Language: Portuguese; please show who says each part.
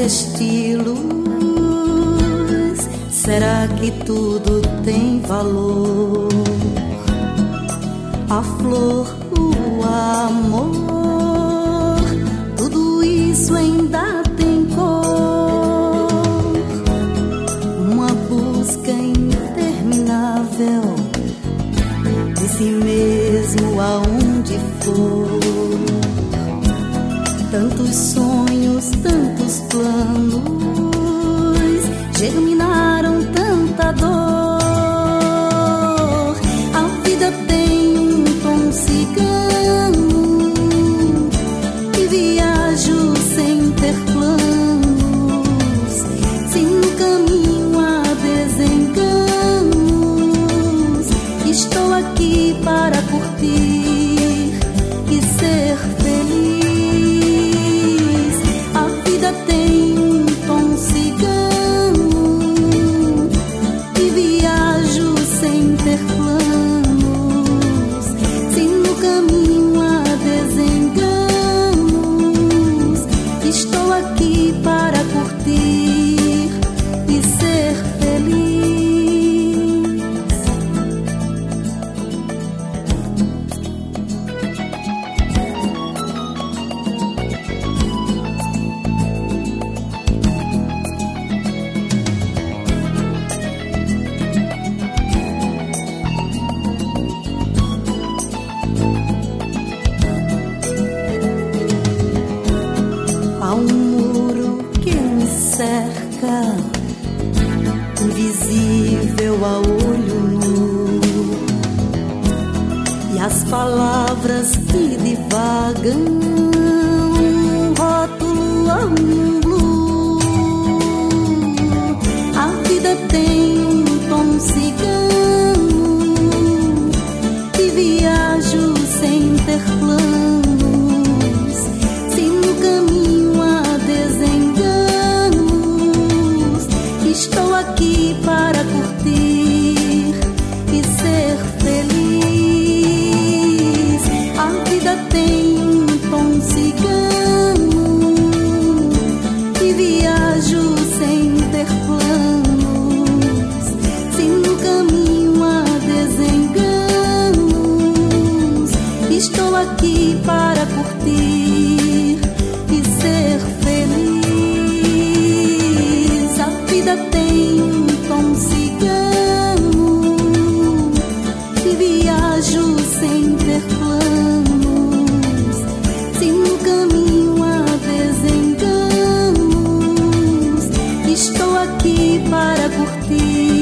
Speaker 1: estilos, será que tudo tem valor? A flor, o amor, tudo isso ainda tem cor. Uma busca interminável de si mesmo aonde for. Tantos sonhos, tantos planos germinaram tanta dor. A vida tem um tom cigano e viajo sem ter planos. Se no caminho há desenganos, estou aqui para curtir e ser feliz. Tem um tom cigano e viajo sem ter planos. Se no caminho há desenganos, estou aqui para curtir e ser feliz. Invisível a olho nu, e as palavras que divagam, um rótulo a um blue. A vida tem um tom cigano e viajo sem ter planos. Se no caminho há desenganos, estou aqui para curtir e ser feliz. A vida tem um tom cigano e viajo sem ter planos. Se no caminho há desenganos, estou aqui para curtir e ser feliz. A vida tem um tom cigano e viajo sem ter planos. Se no caminho há desenganos, estou aqui para curtir